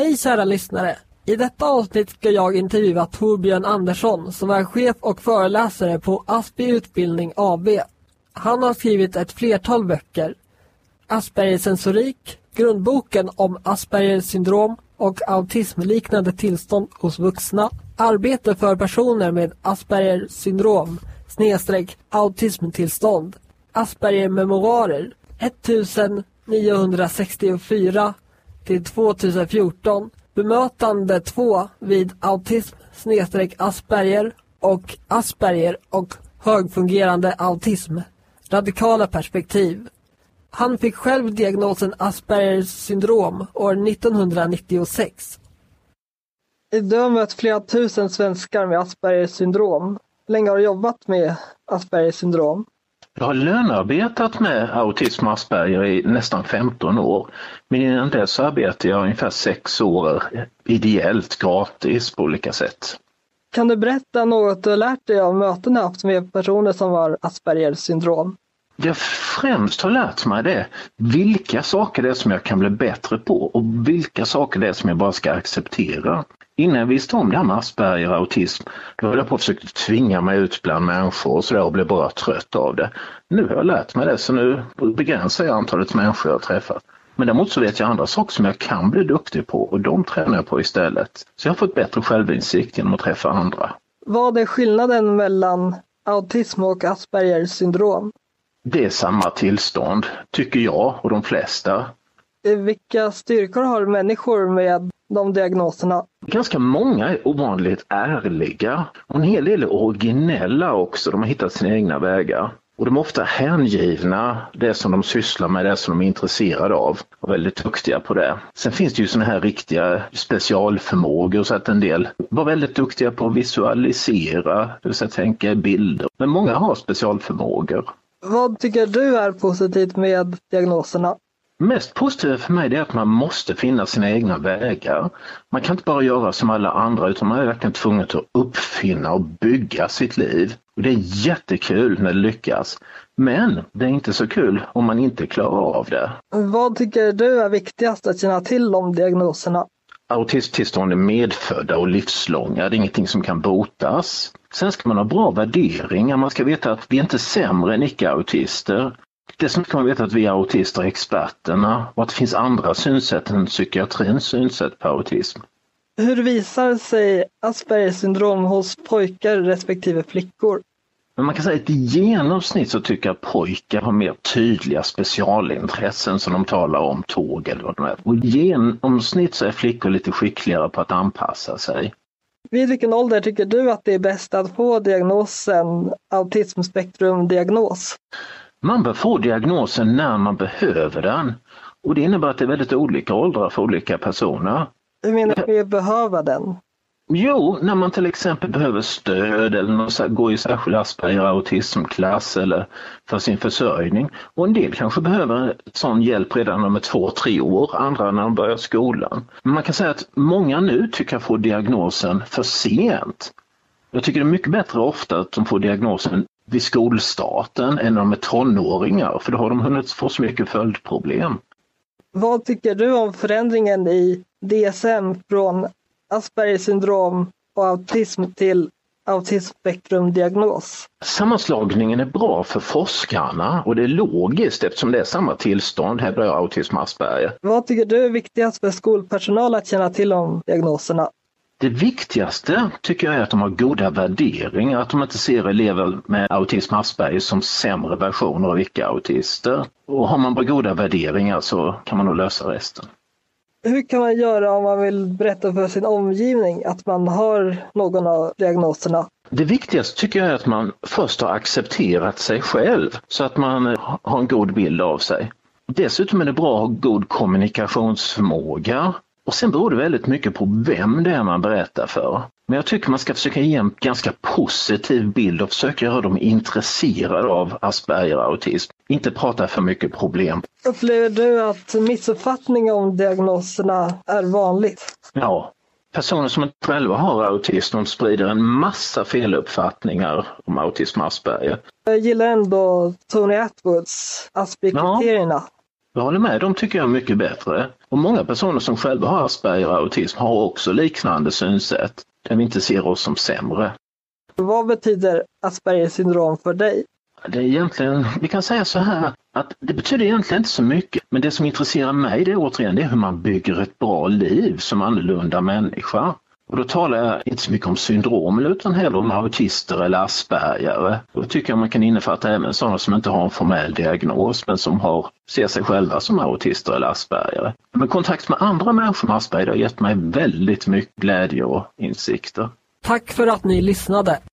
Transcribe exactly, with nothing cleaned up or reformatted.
Hej kära lyssnare! I detta avsnitt ska jag intervjua Torbjörn Andersson som är chef och föreläsare på Aspi Utbildning A B. Han har skrivit ett flertal böcker. Asperger sensorik, grundboken om Aspergers syndrom och autismliknande tillstånd hos vuxna. Arbete för personer med Aspergers syndrom snedstreck autismtillstånd. Asperger memoarer nittonhundrasextiofyra till tvåtusenfjorton. Bemötande två vid autism snedstreck Asperger och Asperger och högfungerande autism. Radikala perspektiv. Han fick själv diagnosen Aspergers syndrom år nittonhundranittiosex. Du har mött flera tusen svenskar med Aspergers syndrom. Hur länge har du jobbat med Aspergers syndrom? Jag har lönearbetat med autism och Asperger i nästan femton år. Men innan dess arbetade jag ungefär sex år ideellt, gratis på olika sätt. Kan du berätta något du har lärt dig av möten haft med personer som har Aspergers syndrom? Jag främst har lärt mig det. Vilka saker det är som jag kan bli bättre på och vilka saker det är som jag bara ska acceptera. Innan jag visste om det här med Asperger och autism, då höll jag på att försöka tvinga mig ut bland människor och, så där, och blev bara trött av det. Nu har jag lärt mig det, så nu begränsar jag antalet människor jag har träffat. Men däremot så vet jag andra saker som jag kan bli duktig på och de tränar jag på istället. Så jag har fått bättre självinsikt genom att träffa andra. Vad är skillnaden mellan autism och Aspergers syndrom? Det är samma tillstånd, tycker jag och de flesta. Vilka styrkor har människor med de diagnoserna? Ganska många är ovanligt ärliga och en hel del är originella också. De har hittat sina egna vägar. Och de är ofta hängivna, det som de sysslar med, det som de är intresserade av och väldigt duktiga på det. Sen finns det ju såna här riktiga specialförmågor så att en del var väldigt duktiga på att visualisera, det vill säga tänka i bilder. Men många har specialförmågor. Vad tycker du är positivt med diagnoserna? Mest positivt för mig är att man måste finna sina egna vägar. Man kan inte bara göra som alla andra utan man är verkligen tvungen att uppfinna och bygga sitt liv. Och det är jättekul när det lyckas. Men det är inte så kul om man inte klarar av det. Vad tycker du är viktigast att känna till om diagnoserna? Autisttillstånd är medfödda och livslånga. Det är ingenting som kan botas. Sen ska man ha bra värderingar. Man ska veta att vi inte är sämre än icke-autister. Dessutom ska man veta att vi autister är experterna och att det finns andra synsätt än psykiatrins synsätt på autism. Hur visar sig Aspergers syndrom hos pojkar respektive flickor? Men man kan säga att i genomsnitt så tycker jag att pojkar har mer tydliga specialintressen som de talar om, tåg eller vad de är. Och i genomsnitt så är flickor lite skickligare på att anpassa sig. Vid vilken ålder tycker du att det är bäst att få diagnosen autismspektrumdiagnos? Man bör få diagnosen när man behöver den. Och det innebär att det är väldigt olika åldrar för olika personer. Hur menar du med behöva den? Jo, när man till exempel behöver stöd eller något, gå i särskild Asperger autismklass eller för sin försörjning. Och en del kanske behöver sån hjälp redan när de är två, tre år, andra när de börjar skolan. Men man kan säga att många nu tycker jag får diagnosen för sent. Jag tycker det är mycket bättre ofta att de får diagnosen vid skolstarten än när de är tonåringar, för då har de hunnit få så mycket följdproblem. Vad tycker du om förändringen i D S M från Aspergers syndrom och autism till autismspektrumdiagnos? Sammanslagningen är bra för forskarna och det är logiskt eftersom det är samma tillstånd, här blir autism och Asperger. Vad tycker du är viktigast för skolpersonal att känna till om diagnoserna? Det viktigaste tycker jag är att de har goda värderingar, att de inte ser elever med autism och Asperger som sämre versioner av icke-autister. Och har man bara goda värderingar så kan man nog lösa resten. Hur kan man göra om man vill berätta för sin omgivning att man har någon av diagnoserna? Det viktigaste tycker jag är att man först har accepterat sig själv så att man har en god bild av sig. Dessutom är det bra att ha god kommunikationsförmåga. Och sen beror det väldigt mycket på vem det är man berättar för. Men jag tycker man ska försöka ge en ganska positiv bild och försöka göra dem intresserade av Asperger och autism. Inte prata för mycket problem. Upplever du att missuppfattningar om diagnoserna är vanligt? Ja, personer som inte själva har autism de sprider en massa feluppfattningar om autism och Asperger. Jag gillar ändå Tony Attwoods Asperger-kriterierna. Ja. Jag håller med, de tycker jag är mycket bättre. Och många personer som själva har Asperger och autism har också liknande synsätt, där vi inte ser oss som sämre. Vad betyder Aspergers syndrom för dig? Det är egentligen, vi kan säga så här, att det betyder egentligen inte så mycket. Men det som intresserar mig, det är återigen det är hur man bygger ett bra liv som annorlunda människa. Och då talar jag inte så mycket om syndrom utan heller om autister eller aspergare. Då tycker jag man kan innefatta även sådana som inte har en formell diagnos men som har, ser sig själva som autister eller aspergare. Men kontakt med andra människor med Asperger har gett mig väldigt mycket glädje och insikter. Tack för att ni lyssnade.